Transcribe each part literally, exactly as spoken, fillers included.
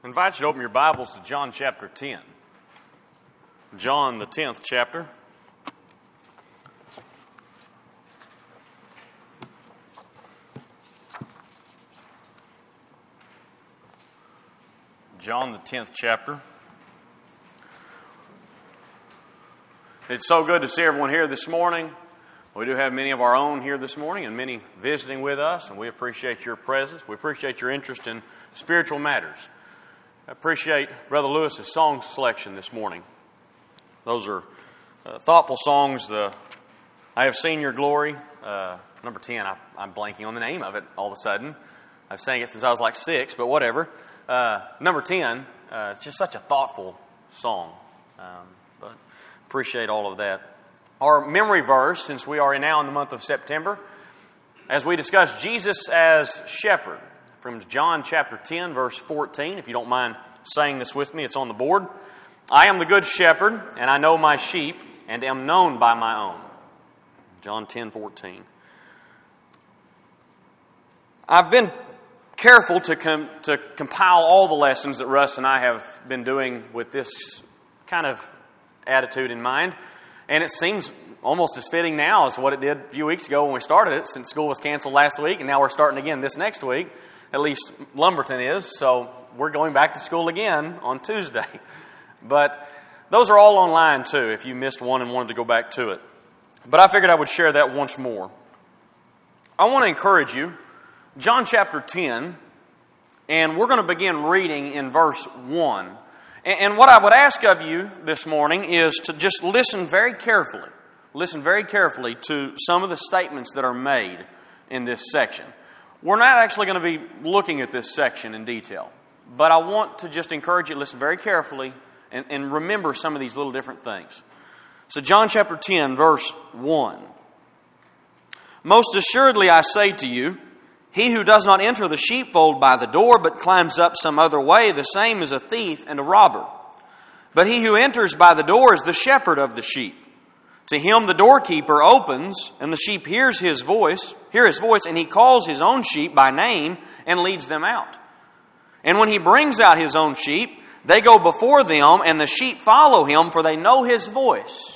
I invite you to open your Bibles to John chapter ten. John, the tenth chapter. John, the tenth chapter. It's so good to see everyone here this morning. We do have many of our own here this morning and many visiting with us, and we appreciate your presence. We appreciate your interest in spiritual matters. I appreciate Brother Lewis's song selection this morning. Those are uh, thoughtful songs. The I Have Seen Your Glory, uh, number ten. I, I'm blanking on the name of it all of a sudden. I've sang it since I was like six, but whatever. Uh, number ten, uh, it's just such a thoughtful song. Um, but appreciate all of that. Our memory verse, since we are now in the month of September, as we discuss Jesus as shepherd, from John chapter ten, verse fourteen. If you don't mind saying this with me, it's on the board. I am the good shepherd, and I know my sheep, and am known by my own. John ten, fourteen. I've been careful to com- to compile all the lessons that Russ and I have been doing with this kind of attitude in mind. And it seems almost as fitting now as what it did a few weeks ago when we started it, since school was canceled last week, and now we're starting again this next week. At least Lumberton is, so we're going back to school again on Tuesday. But those are all online too, if you missed one and wanted to go back to it. But I figured I would share that once more. I want to encourage you, John chapter ten, and we're going to begin reading in verse one. And what I would ask of you this morning is to just listen very carefully. Listen very carefully to some of the statements that are made in this section. We're not actually going to be looking at this section in detail, but I want to just encourage you to listen very carefully and, and remember some of these little different things. So John chapter ten, verse one. Most assuredly I say to you, he who does not enter the sheepfold by the door, but climbs up some other way, the same is a thief and a robber. But he who enters by the door is the shepherd of the sheep. To him the doorkeeper opens, and the sheep hears his voice, hear his voice, and he calls his own sheep by name and leads them out. And when he brings out his own sheep, they go before them, and the sheep follow him, for they know his voice.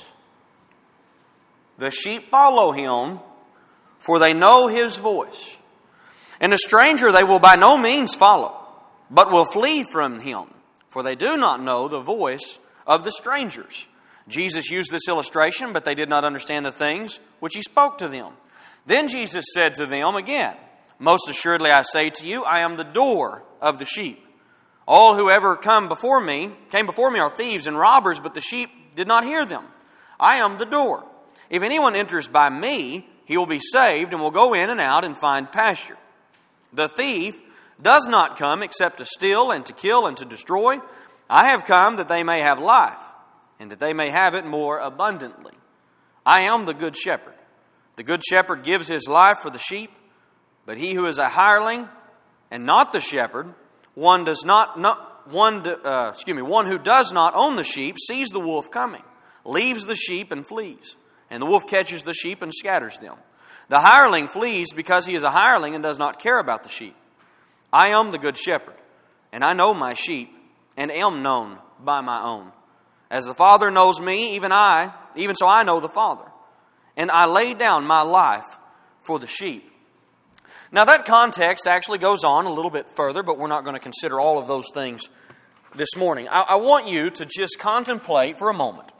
The sheep follow him, for they know his voice. And a stranger they will by no means follow, but will flee from him, for they do not know the voice of the strangers. Jesus used this illustration, but they did not understand the things which he spoke to them. Then Jesus said to them again, most assuredly I say to you, I am the door of the sheep. All who ever come before me, came before me are thieves and robbers, but the sheep did not hear them. I am the door. If anyone enters by me, he will be saved and will go in and out and find pasture. The thief does not come except to steal and to kill and to destroy. I have come that they may have life, and that they may have it more abundantly. I am the good shepherd. The good shepherd gives his life for the sheep, but he who is a hireling and not the shepherd, one does not, not one uh, excuse me, one who does not own the sheep sees the wolf coming, leaves the sheep and flees, and the wolf catches the sheep and scatters them. The hireling flees because he is a hireling and does not care about the sheep. I am the good shepherd, and I know my sheep, and am known by my own. As the Father knows me, even I, even so I know the Father. And I lay down my life for the sheep. Now that context actually goes on a little bit further, but we're not going to consider all of those things this morning. I, I want you to just contemplate for a moment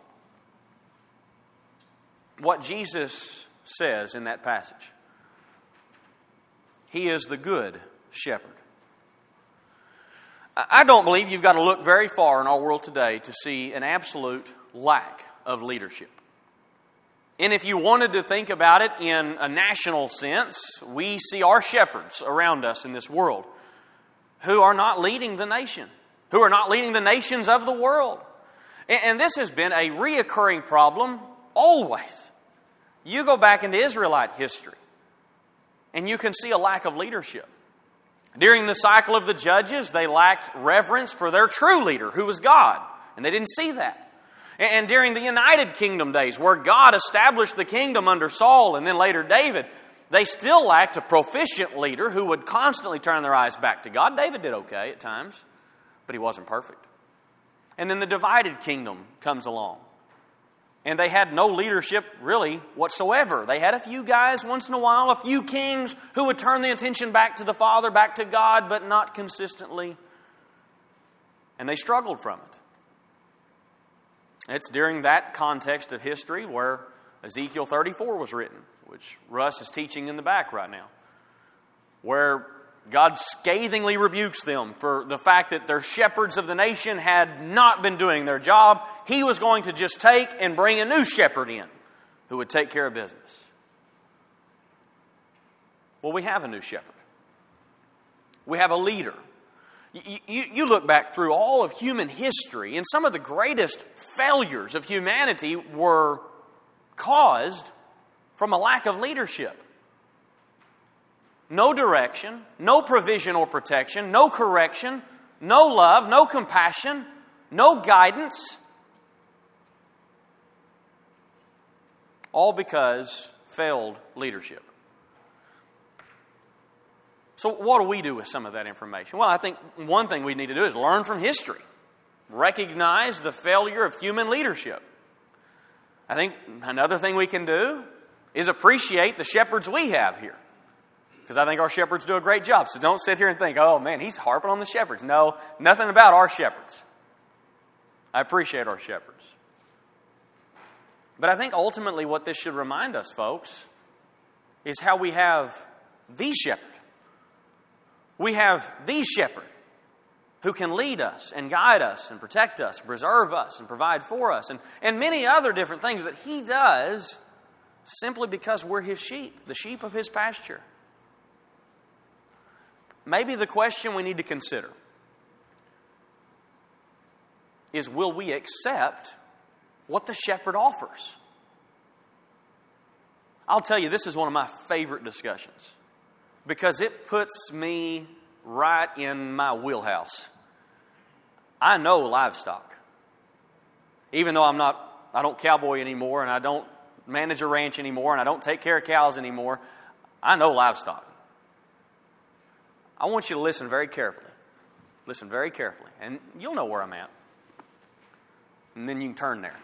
what Jesus says in that passage. He is the good shepherd. I don't believe you've got to look very far in our world today to see an absolute lack of leadership. And if you wanted to think about it in a national sense, we see our shepherds around us in this world who are not leading the nation, who are not leading the nations of the world. And this has been a reoccurring problem always. You go back into Israelite history, and you can see a lack of leadership. During the cycle of the judges, they lacked reverence for their true leader, who was God, and they didn't see that. And during the United Kingdom days, where God established the kingdom under Saul and then later David, they still lacked a proficient leader who would constantly turn their eyes back to God. David did okay at times, but he wasn't perfect. And then the divided kingdom comes along. And they had no leadership really whatsoever. They had a few guys once in a while, a few kings who would turn the attention back to the Father, back to God, but not consistently. And they struggled from it. It's during that context of history where Ezekiel thirty-four was written, which Russ is teaching in the back right now, where God scathingly rebukes them for the fact that their shepherds of the nation had not been doing their job. He was going to just take and bring a new shepherd in who would take care of business. Well, we have a new shepherd. We have a leader. You, you, you look back through all of human history, and some of the greatest failures of humanity were caused from a lack of leadership. No direction, no provision or protection, no correction, no love, no compassion, no guidance. All because failed leadership. So what do we do with some of that information? Well, I think one thing we need to do is learn from history. Recognize the failure of human leadership. I think another thing we can do is appreciate the shepherds we have here. Because I think our shepherds do a great job. So don't sit here and think, oh man, he's harping on the shepherds. No, nothing about our shepherds. I appreciate our shepherds. But I think ultimately what this should remind us, folks, is how we have the shepherd. We have the shepherd who can lead us and guide us and protect us, preserve us and provide for us, and, and many other different things that he does simply because we're his sheep, the sheep of his pasture. Maybe the question we need to consider is, will we accept what the shepherd offers? I'll tell you, this is one of my favorite discussions because it puts me right in my wheelhouse. I know livestock. Even though I'm not, I don't cowboy anymore, and I don't manage a ranch anymore, and I don't take care of cows anymore, I know livestock. I want you to listen very carefully. Listen very carefully. And you'll know where I'm at. And then you can turn there.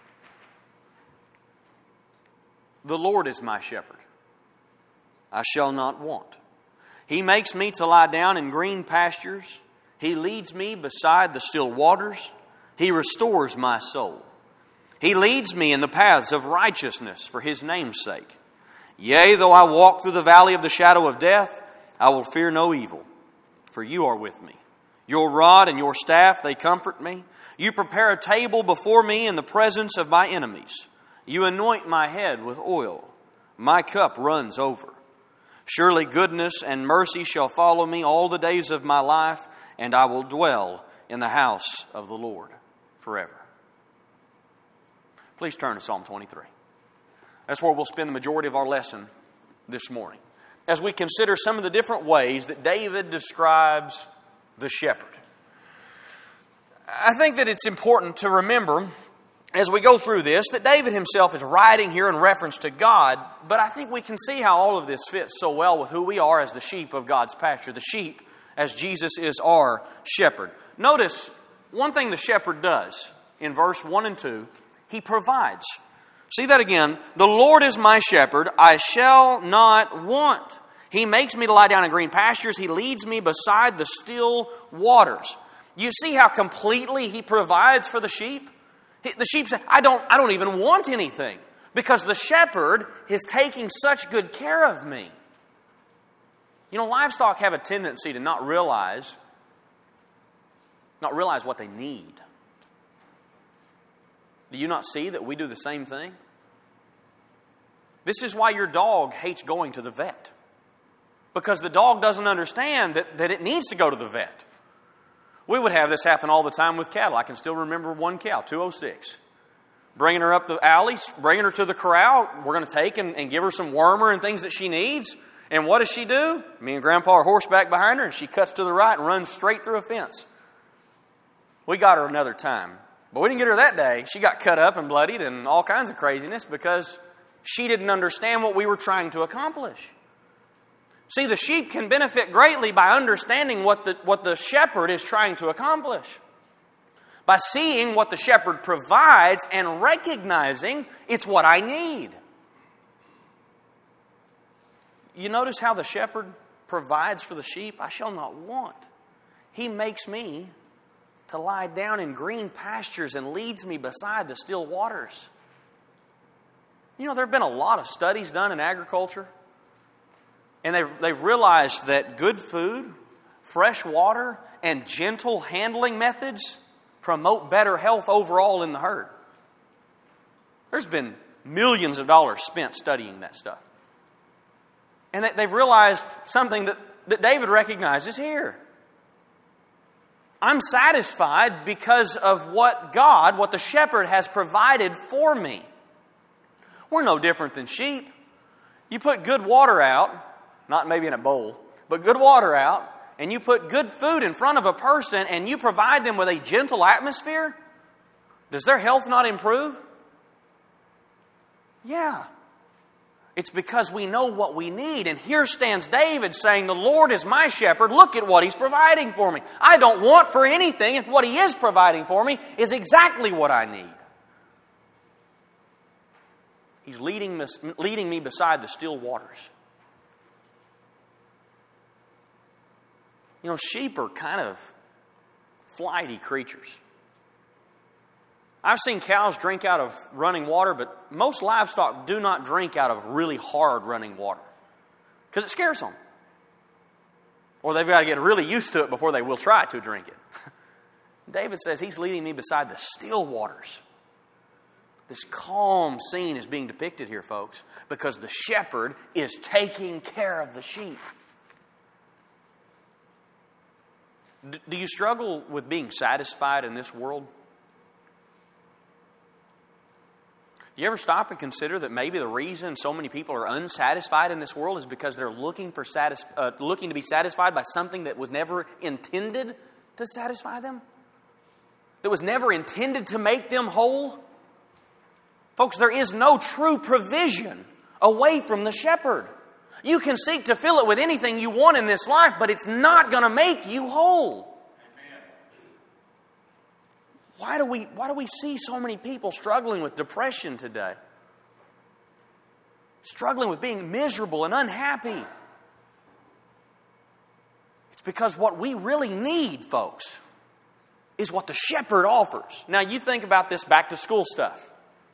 The Lord is my shepherd. I shall not want. He makes me to lie down in green pastures. He leads me beside the still waters. He restores my soul. He leads me in the paths of righteousness for his name's sake. Yea, though I walk through the valley of the shadow of death, I will fear no evil, for you are with me. Your rod and your staff, they comfort me. You prepare a table before me in the presence of my enemies. You anoint my head with oil. My cup runs over. Surely goodness and mercy shall follow me all the days of my life, and I will dwell in the house of the Lord forever. Please turn to Psalm twenty-three. That's where we'll spend the majority of our lesson this morning, as we consider some of the different ways that David describes the shepherd. I think that it's important to remember as we go through this that David himself is writing here in reference to God, but I think we can see how all of this fits so well with who we are as the sheep of God's pasture, the sheep as Jesus is our shepherd. Notice one thing the shepherd does in verse one and two, he provides. See that again. The Lord is my shepherd, I shall not want. He makes me to lie down in green pastures. He leads me beside the still waters. You see how completely he provides for the sheep? The sheep say, I don't, I don't even want anything because the shepherd is taking such good care of me. You know, livestock have a tendency to not realize, not realize what they need. Do you not see that we do the same thing? This is why your dog hates going to the vet. Because the dog doesn't understand that, that it needs to go to the vet. We would have this happen all the time with cattle. I can still remember one cow, two oh six. Bringing her up the alley, bringing her to the corral. We're going to take and, and give her some wormer and things that she needs. And what does she do? Me and Grandpa are horseback behind her, and she cuts to the right and runs straight through a fence. We got her another time. But we didn't get her that day. She got cut up and bloodied and all kinds of craziness because she didn't understand what we were trying to accomplish. See, the sheep can benefit greatly by understanding what the, what the shepherd is trying to accomplish. By seeing what the shepherd provides and recognizing it's what I need. You notice how the shepherd provides for the sheep? I shall not want. He makes me to lie down in green pastures and leads me beside the still waters. You know, there have been a lot of studies done in agriculture. And they've, they've realized that good food, fresh water, and gentle handling methods promote better health overall in the herd. There's been millions of dollars spent studying that stuff. And they've realized something that, that David recognizes here. I'm satisfied because of what God, what the shepherd has provided for me. We're no different than sheep. You put good water out, not maybe in a bowl, but good water out, and you put good food in front of a person and you provide them with a gentle atmosphere, does their health not improve? Yeah. It's because we know what we need. And here stands David saying, the Lord is my shepherd. Look at what He's providing for me. I don't want for anything, and what He is providing for me is exactly what I need. He's leading me, leading me beside the still waters. You know, sheep are kind of flighty creatures. I've seen cows drink out of running water, but most livestock do not drink out of really hard running water because it scares them. Or they've got to get really used to it before they will try to drink it. David says he's leading me beside the still waters. This calm scene is being depicted here, folks, because the shepherd is taking care of the sheep. Do you struggle with being satisfied in this world? You ever stop and consider that maybe the reason so many people are unsatisfied in this world is because they're looking for satis- uh, looking to be satisfied by something that was never intended to satisfy them? That was never intended to make them whole? Folks, there is no true provision away from the shepherd. You can seek to fill it with anything you want in this life, but it's not going to make you whole. Why do we, why do we see so many people struggling with depression today? Struggling with being miserable and unhappy? It's because what we really need, folks, is what the shepherd offers. Now, you think about this back to school stuff.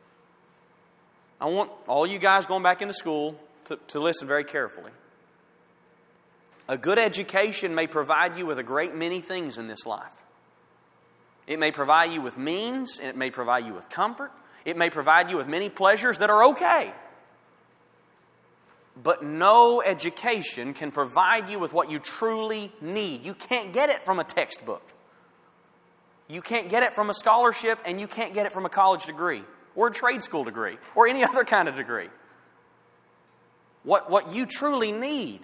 I want all you guys going back into school to, to listen very carefully. A good education may provide you with a great many things in this life. It may provide you with means, and it may provide you with comfort. It may provide you with many pleasures that are okay. But no education can provide you with what you truly need. You can't get it from a textbook. You can't get it from a scholarship, and you can't get it from a college degree or a trade school degree or any other kind of degree. What, what you truly need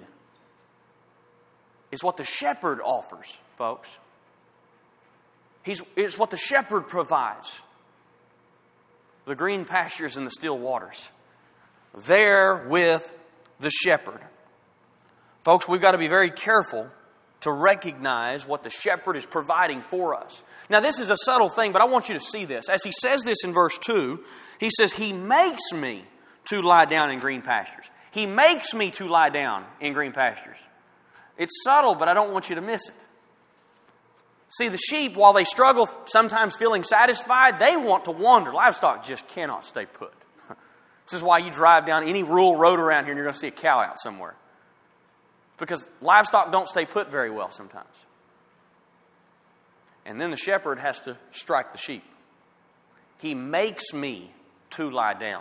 is what the shepherd offers, folks. He's, it's what the shepherd provides. The green pastures and the still waters. There with the shepherd. Folks, we've got to be very careful to recognize what the shepherd is providing for us. Now, this is a subtle thing, but I want you to see this. As he says this in verse two, he says, He makes me to lie down in green pastures. He makes me to lie down in green pastures. It's subtle, but I don't want you to miss it. See, the sheep, while they struggle sometimes feeling satisfied, they want to wander. Livestock just cannot stay put. This is why you drive down any rural road around here and you're going to see a cow out somewhere. Because livestock don't stay put very well sometimes. And then the shepherd has to strike the sheep. He makes me to lie down.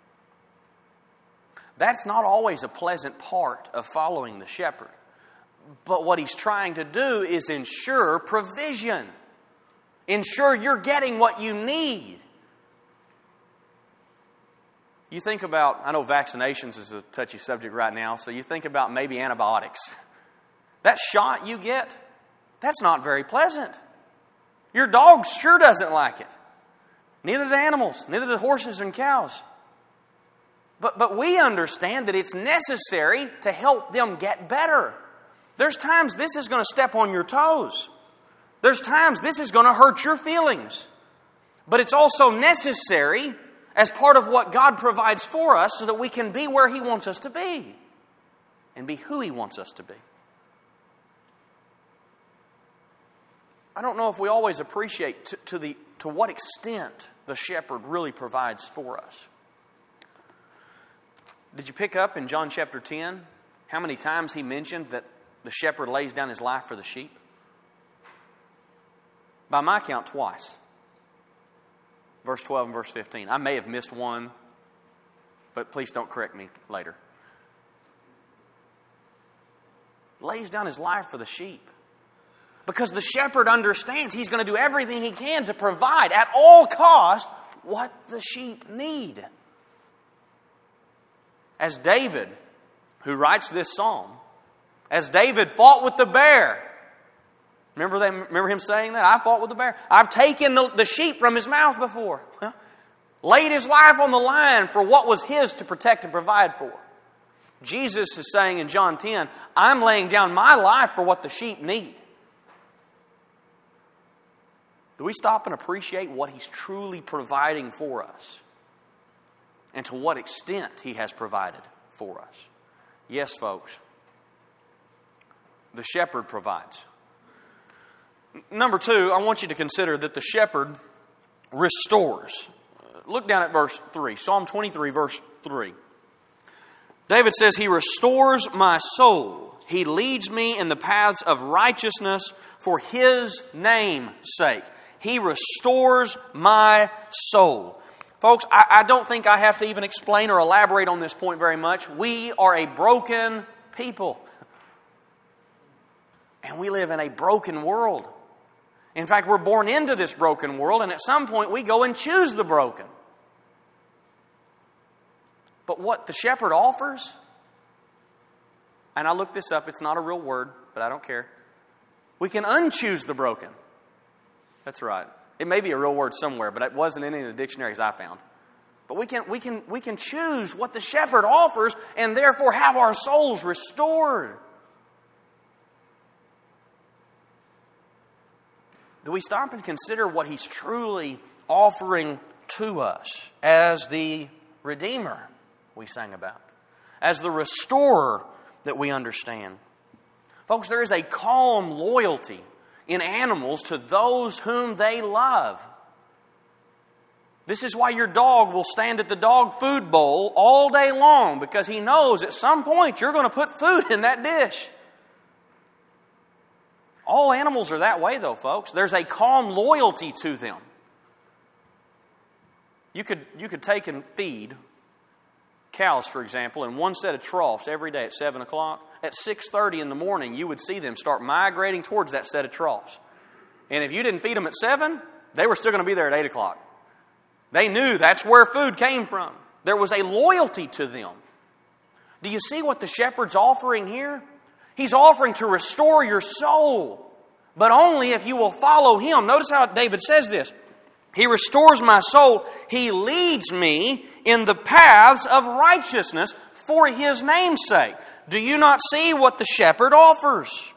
That's not always a pleasant part of following the shepherd. But what he's trying to do is ensure provision. Ensure you're getting what you need. You think about, I know vaccinations is a touchy subject right now, so you think about maybe antibiotics. That shot you get, that's not very pleasant. Your dog sure doesn't like it. Neither do animals, neither do horses and cows. But, but we understand that it's necessary to help them get better. There's times this is going to step on your toes. There's times this is going to hurt your feelings. But it's also necessary as part of what God provides for us so that we can be where He wants us to be and be who He wants us to be. I don't know if we always appreciate to, to, the, to what extent the shepherd really provides for us. Did you pick up in John chapter ten how many times He mentioned that the shepherd lays down His life for the sheep? By my count, twice. Verse twelve and verse fifteen. I may have missed one, but please don't correct me later. Lays down His life for the sheep. Because the shepherd understands He's going to do everything He can to provide at all cost what the sheep need. As David, who writes this psalm, as David fought with the bear. Remember them, remember him saying that? I fought with the bear. I've taken the, the sheep from his mouth before. Well, laid his life on the line for what was his to protect and provide for. Jesus is saying in John ten, I'm laying down my life for what the sheep need. Do we stop and appreciate what He's truly providing for us? And to what extent He has provided for us? Yes, folks. The shepherd provides. Number two, I want you to consider that the shepherd restores. Look down at verse three. Psalm twenty-three, verse three. David says, He restores my soul. He leads me in the paths of righteousness for His name's sake. He restores my soul. Folks, I, I don't think I have to even explain or elaborate on this point very much. We are a broken people. And we live in a broken world. In fact, we're born into this broken world, and at some point we go and choose the broken. But what the shepherd offers, and I looked this up, it's not a real word, but I don't care. We can unchoose the broken. That's right. It may be a real word somewhere, but it wasn't in any of the dictionaries I found. But we can, we can, we can choose what the shepherd offers and therefore have our souls restored. Do we stop and consider what He's truly offering to us as the Redeemer we sang about, as the Restorer that we understand? Folks, there is a calm loyalty in animals to those whom they love. This is why your dog will stand at the dog food bowl all day long, because he knows at some point you're going to put food in that dish. All animals are that way, though, folks. There's a calm loyalty to them. You could, you could take and feed cows, for example, in one set of troughs every day at seven o'clock. At six thirty in the morning, you would see them start migrating towards that set of troughs. And if you didn't feed them at seven, they were still going to be there at eight o'clock. They knew that's where food came from. There was a loyalty to them. Do you see what the shepherd's offering here? He's offering to restore your soul, but only if you will follow Him. Notice how David says this. He restores my soul. He leads me in the paths of righteousness for His name's sake. Do you not see what the shepherd offers?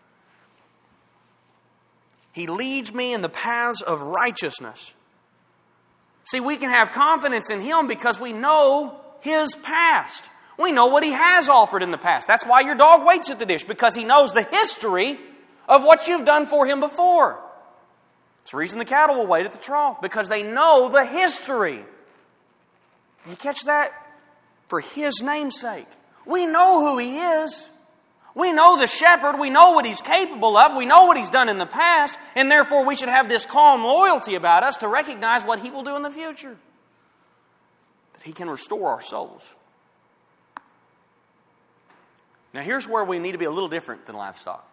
He leads me in the paths of righteousness. See, we can have confidence in Him because we know His past. We know what He has offered in the past. That's why your dog waits at the dish, because he knows the history of what you've done for him before. It's the reason the cattle will wait at the trough, because they know the history. You catch that? For His name's sake. We know who He is. We know the shepherd. We know what He's capable of. We know what He's done in the past. And therefore we should have this calm loyalty about us to recognize what He will do in the future. That He can restore our souls. Now here's where we need to be a little different than livestock.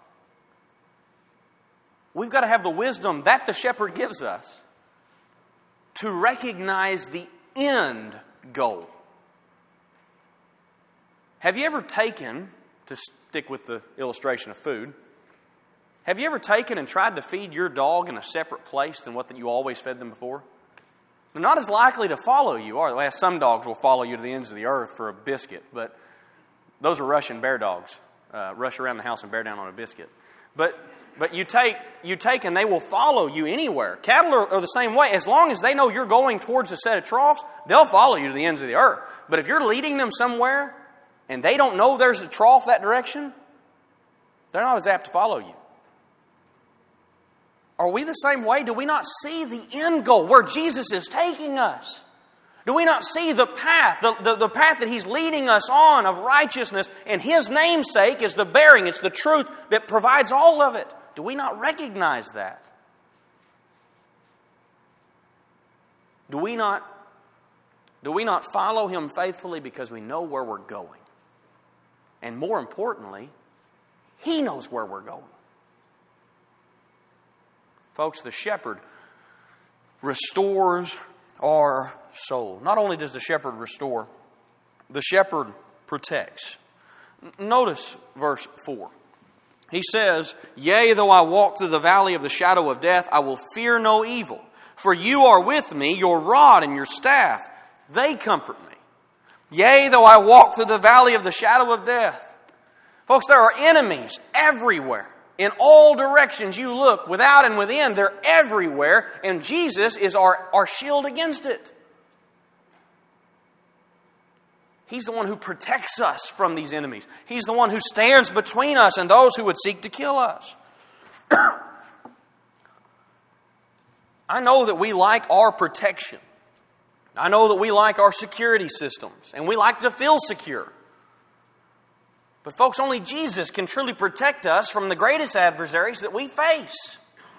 We've got to have the wisdom that the shepherd gives us to recognize the end goal. Have you ever taken, to stick with the illustration of food, have you ever taken and tried to feed your dog in a separate place than what you always fed them before? They're not as likely to follow you, are they? Well, some dogs will follow you to the ends of the earth for a biscuit, but those are Russian bear dogs. Uh, rush around the house and bear down on a biscuit. But but you take you take and they will follow you anywhere. Cattle are, are the same way. As long as they know you're going towards a set of troughs, they'll follow you to the ends of the earth. But if you're leading them somewhere and they don't know there's a trough that direction, they're not as apt to follow you. Are we the same way? Do we not see the end goal, where Jesus is taking us? Do we not see the path, the, the, the path that He's leading us on of righteousness, and His namesake is the bearing, it's the truth that provides all of it? Do we not recognize that? Do we not, do we not follow Him faithfully because we know where we're going? And more importantly, He knows where we're going. Folks, the shepherd restores our soul. Not only does the shepherd restore, the shepherd protects. Notice verse four. He says, "Yea, though I walk through the valley of the shadow of death, I will fear no evil. For you are with me, your rod and your staff, they comfort me. Yea, though I walk through the valley of the shadow of death." Folks, there are enemies everywhere. In all directions you look, without and within, they're everywhere, and Jesus is our, our shield against it. He's the one who protects us from these enemies. He's the one who stands between us and those who would seek to kill us. I know that we like our protection. I know that we like our security systems, and we like to feel secure. But folks, only Jesus can truly protect us from the greatest adversaries that we face.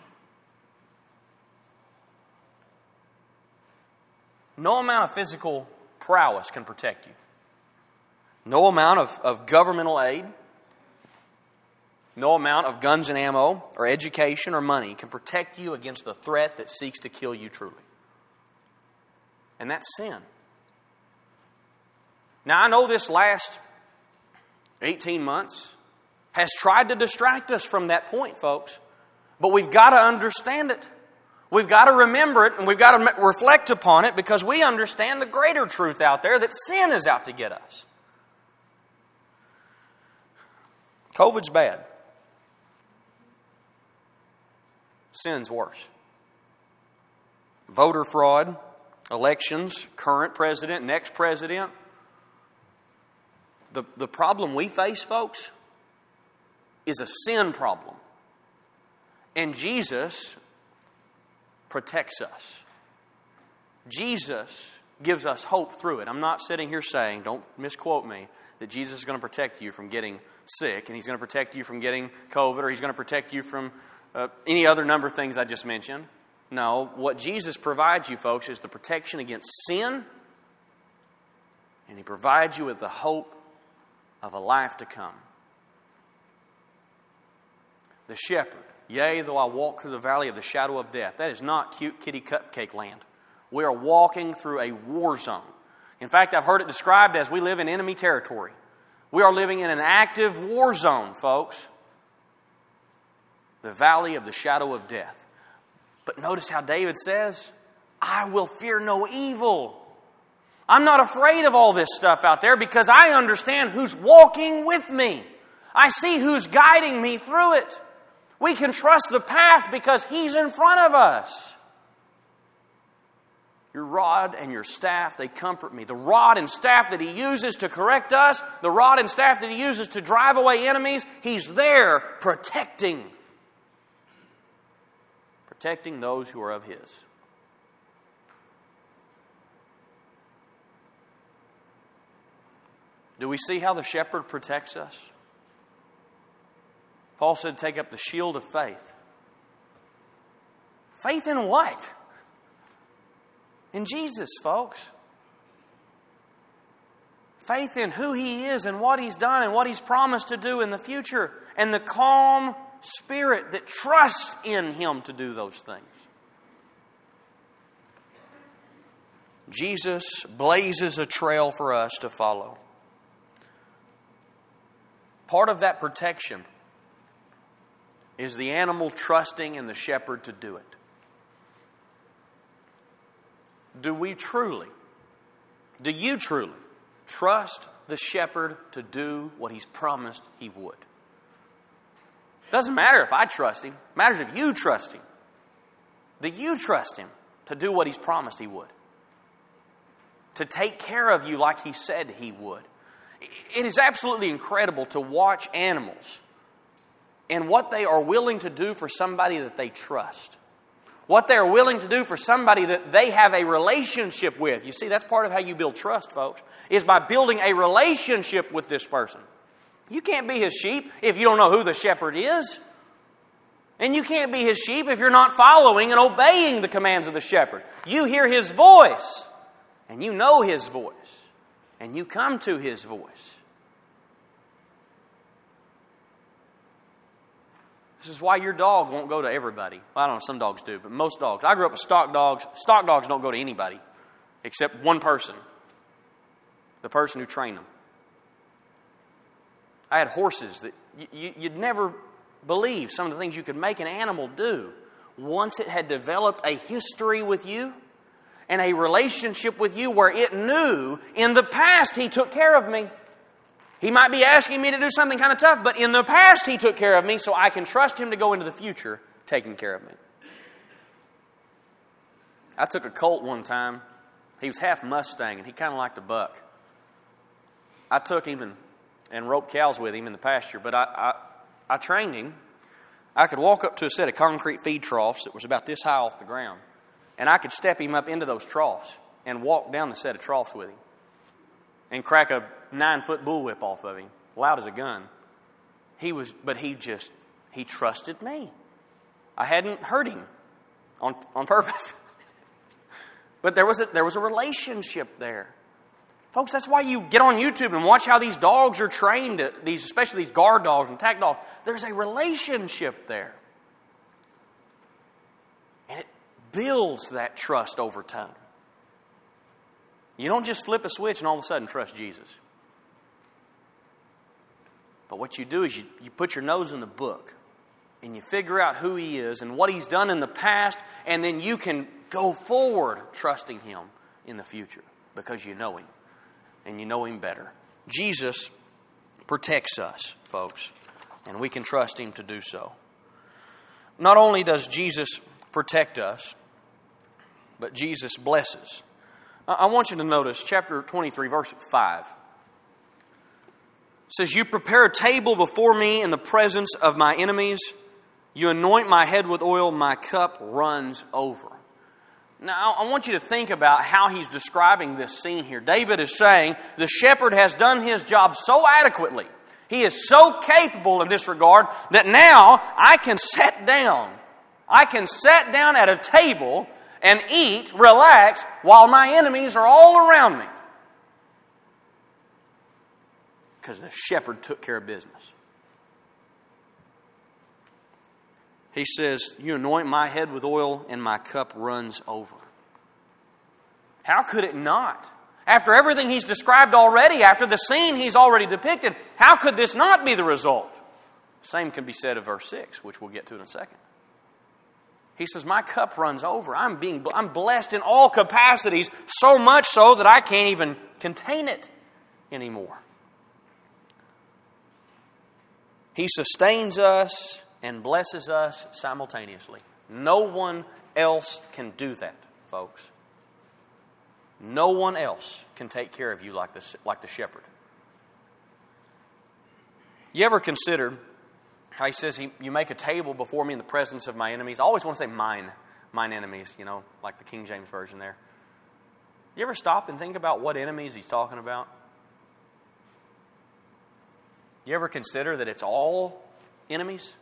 No amount of physical prowess can protect you. No amount of, of governmental aid, no amount of guns and ammo or education or money can protect you against the threat that seeks to kill you truly. And that's sin. Now, I know this last eighteen months has tried to distract us from that point, folks. But we've got to understand it. We've got to remember it, and we've got to reflect upon it, because we understand the greater truth out there, that sin is out to get us. COVID's bad. Sin's worse. Voter fraud, elections, current president, next president. The, the problem we face, folks, is a sin problem. And Jesus protects us. Jesus gives us hope through it. I'm not sitting here saying, don't misquote me, that Jesus is going to protect you from getting sick, and He's going to protect you from getting COVID, or He's going to protect you from uh, any other number of things I just mentioned. No, what Jesus provides you, folks, is the protection against sin, and He provides you with the hope of a life to come. The shepherd, yea, though I walk through the valley of the shadow of death. That is not cute kitty cupcake land. We are walking through a war zone. In fact, I've heard it described as we live in enemy territory. We are living in an active war zone, folks. The valley of the shadow of death. But notice how David says, I will fear no evil. I'm not afraid of all this stuff out there, because I understand who's walking with me. I see who's guiding me through it. We can trust the path because He's in front of us. Your rod and your staff, they comfort me. The rod and staff that He uses to correct us, the rod and staff that He uses to drive away enemies, He's there protecting. Protecting those who are of His. Do we see how the shepherd protects us? Paul said, take up the shield of faith. Faith in what? In Jesus, folks. Faith in who He is and what He's done and what He's promised to do in the future. And the calm spirit that trusts in Him to do those things. Jesus blazes a trail for us to follow. Part of that protection is the animal trusting in the shepherd to do it. do we truly, do you truly trust the shepherd to do what he's promised he would? Doesn't matter if I trust him. It matters if you trust him. Do you trust him to do what he's promised he would? To take care of you like he said he would. It is absolutely incredible to watch animals and what they are willing to do for somebody that they trust. What they are willing to do for somebody that they have a relationship with. You see, that's part of how you build trust, folks, is by building a relationship with this person. You can't be his sheep if you don't know who the shepherd is. And you can't be his sheep if you're not following and obeying the commands of the shepherd. You hear his voice, and you know his voice, and you come to his voice. This is why your dog won't go to everybody. Well, I don't know, some dogs do, but most dogs. I grew up with stock dogs. Stock dogs don't go to anybody except one person. The person who trained them. I had horses that you, you'd never believe some of the things you could make an animal do once it had developed a history with you and a relationship with you where it knew in the past he took care of me. He might be asking me to do something kind of tough, but in the past he took care of me, so I can trust him to go into the future taking care of me. I took a colt one time. He was half Mustang, and he kind of liked a buck. I took him and, and roped cows with him in the pasture, but I, I, I trained him. I could walk up to a set of concrete feed troughs that was about this high off the ground, and I could step him up into those troughs and walk down the set of troughs with him and crack a nine-foot bullwhip off of him, loud as a gun. He was, but he just, he trusted me. I hadn't hurt him on, on purpose. But there was a, there was a relationship there. Folks, that's why you get on YouTube and watch how these dogs are trained, these, especially these guard dogs and tack dogs. There's a relationship there. And it builds that trust over time. You don't just flip a switch and all of a sudden trust Jesus. But what you do is you, you put your nose in the book and you figure out who he is and what he's done in the past, and then you can go forward trusting him in the future because you know him and you know him better. Jesus protects us, folks, and we can trust him to do so. Not only does Jesus protect us, but Jesus blesses. I want you to notice chapter twenty-three, verse five. It says, "You prepare a table before me in the presence of my enemies. You anoint my head with oil, my cup runs over." Now, I want you to think about how he's describing this scene here. David is saying, the shepherd has done his job so adequately. He is so capable in this regard that now I can sit down. I can sit down at a table and eat, relax, while my enemies are all around me. Because the shepherd took care of business. He says, "You anoint my head with oil and my cup runs over." How could it not? After everything he's described already, after the scene he's already depicted, how could this not be the result? Same can be said of verse six, which we'll get to in a second. He says, "My cup runs over." I'm being, I'm blessed in all capacities, so much so that I can't even contain it anymore. He sustains us and blesses us simultaneously. No one else can do that, folks. No one else can take care of you like the, like the shepherd. You ever consider how he says, he, you make a table before me in the presence of my enemies? I always want to say mine, mine enemies, you know, like the King James Version there. You ever stop and think about what enemies he's talking about? You ever consider that it's all enemies?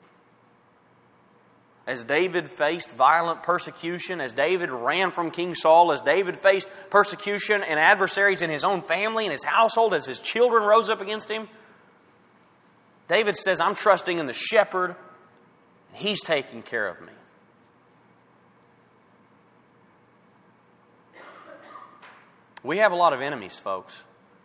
As David faced violent persecution, as David ran from King Saul, as David faced persecution and adversaries in his own family and his household, as his children rose up against him, David says, I'm trusting in the shepherd, and he's taking care of me. We have a lot of enemies, folks.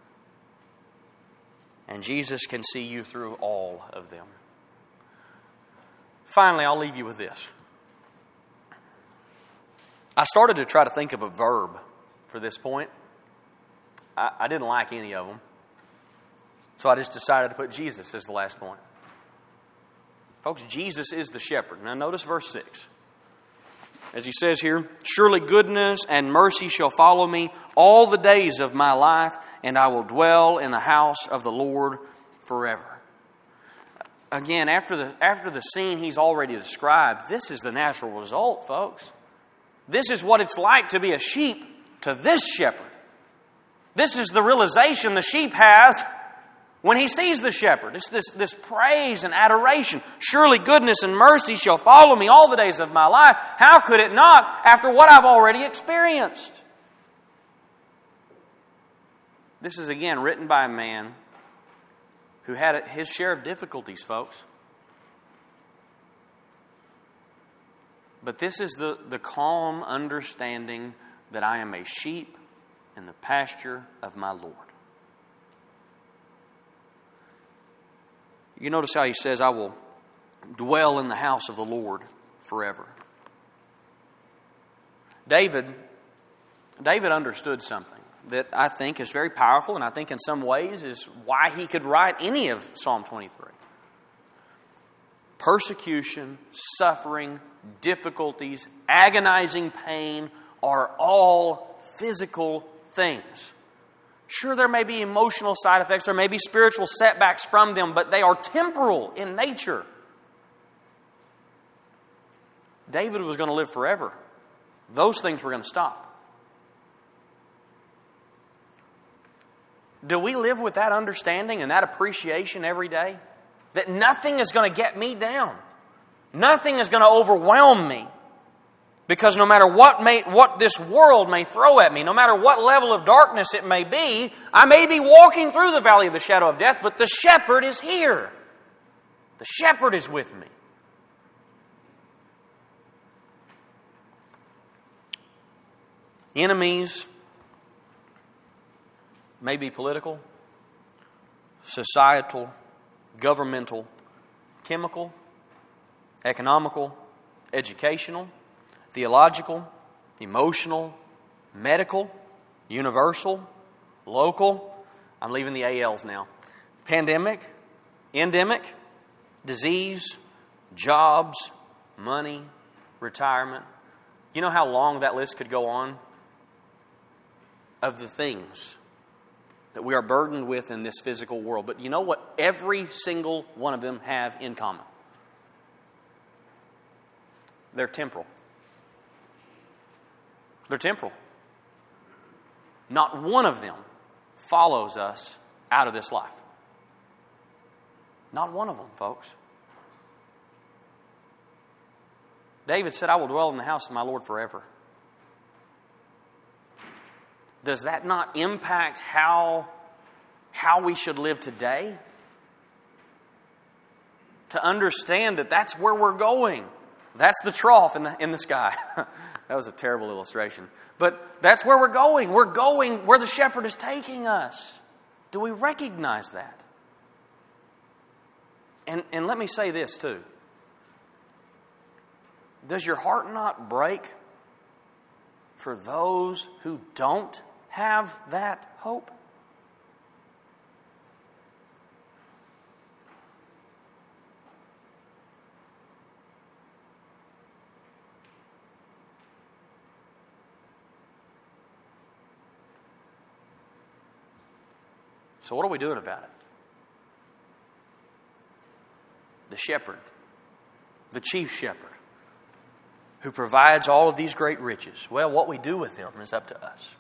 And Jesus can see you through all of them. Finally, I'll leave you with this. I started to try to think of a verb for this point. I, I didn't like any of them. So I just decided to put Jesus as the last point. Folks, Jesus is the shepherd. Now notice verse six. As he says here, surely goodness and mercy shall follow me all the days of my life, and I will dwell in the house of the Lord forever. Again, after the, after the scene he's already described, this is the natural result, folks. This is what it's like to be a sheep to this shepherd. This is the realization the sheep has when he sees the shepherd. It's this, this praise and adoration. Surely goodness and mercy shall follow me all the days of my life. How could it not after what I've already experienced? This is again written by a man who had his share of difficulties, folks. But this is the, the calm understanding that I am a sheep in the pasture of my Lord. You notice how he says, I will dwell in the house of the Lord forever. David, David understood something that I think is very powerful, and I think in some ways is why he could write any of Psalm twenty-three. Persecution, suffering, difficulties, agonizing pain are all physical things. Sure, there may be emotional side effects, there may be spiritual setbacks from them, but they are temporal in nature. David was going to live forever. Those things were going to stop. Do we live with that understanding and that appreciation every day? That nothing is going to get me down. Nothing is going to overwhelm me. Because no matter what may, what this world may throw at me, no matter what level of darkness it may be, I may be walking through the valley of the shadow of death, but the shepherd is here. The shepherd is with me. Enemies may be political, societal, governmental, chemical, economical, educational, theological, emotional, medical, universal, local. I'm leaving the A Ls now. Pandemic, endemic, disease, jobs, money, retirement. You know how long that list could go on of the things that we are burdened with in this physical world. But you know what every single one of them have in common? They're temporal. They're temporal. Not one of them follows us out of this life. Not one of them, folks. David said, I will dwell in the house of my Lord forever. Does that not impact how, how we should live today? To understand that that's where we're going. That's the trough in the, in the sky. That was a terrible illustration. But that's where we're going. We're going where the shepherd is taking us. Do we recognize that? And, and let me say this too. Does your heart not break for those who don't have that hope? So what are we doing about it? The shepherd, the chief shepherd, who provides all of these great riches. Well, what we do with them is up to us.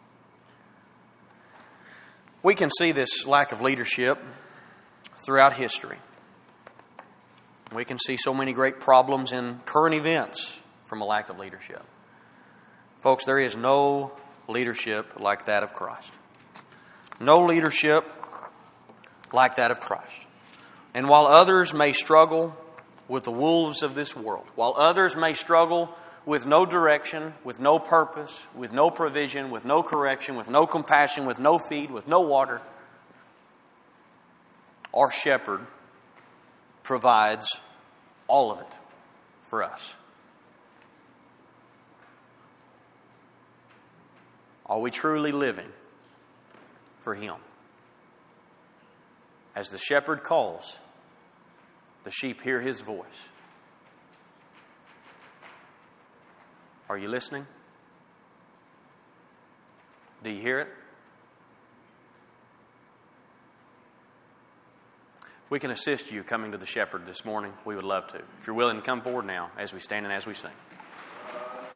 We can see this lack of leadership throughout history. We can see so many great problems in current events from a lack of leadership. Folks, there is no leadership like that of Christ. No leadership like that of Christ. And while others may struggle with the wolves of this world, while others may struggle with no direction, with no purpose, with no provision, with no correction, with no compassion, with no feed, with no water, our shepherd provides all of it for us. Are we truly living for Him? As the shepherd calls, the sheep hear His voice. Are you listening? Do you hear it? If we can assist you coming to the shepherd this morning, we would love to. If you're willing to come forward now as we stand and as we sing.